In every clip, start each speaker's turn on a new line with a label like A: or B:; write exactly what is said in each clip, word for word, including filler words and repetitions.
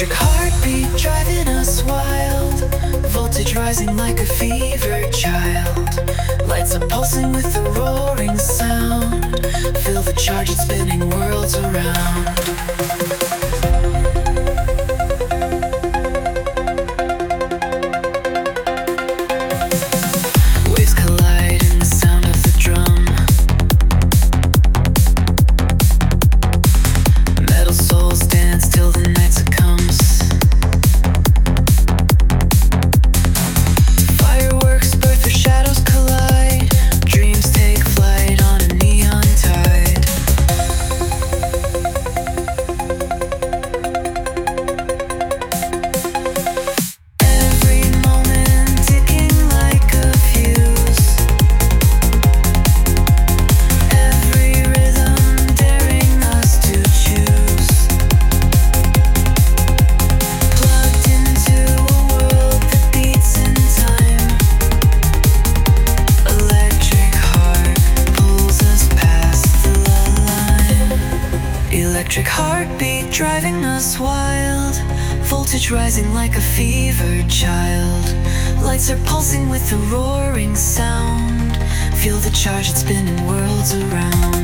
A: Electric heartbeat driving us wild. Voltage rising like a fever child. Lights are pulsing with a roaring sound. Feel the charge, it's spinning worlds around. Electric heartbeat driving us wild. Voltage rising like a fever child. Lights are pulsing with a roaring sound. Feel the charge, it's spinning worlds around.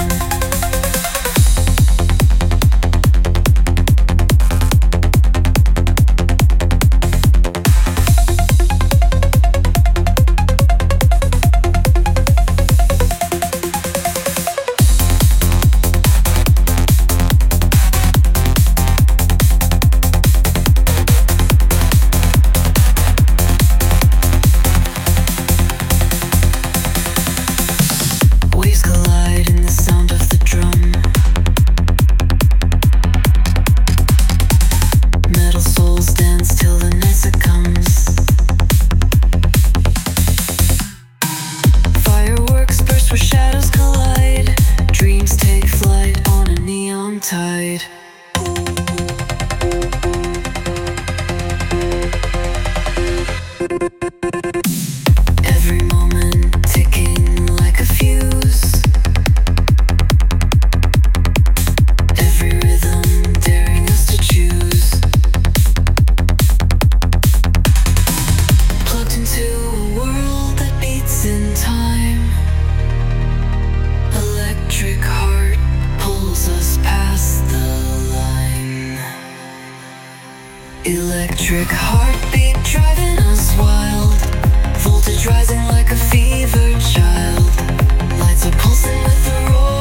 A: Tide. Every moment ticking like a fuse. Every rhythm daring us to choose. Plugged into a world that beats in time. Electric heart pulls us past the line. Electric heartbeat driving us wild. Voltage rising like a fever child. Lights are pulsing with the roar.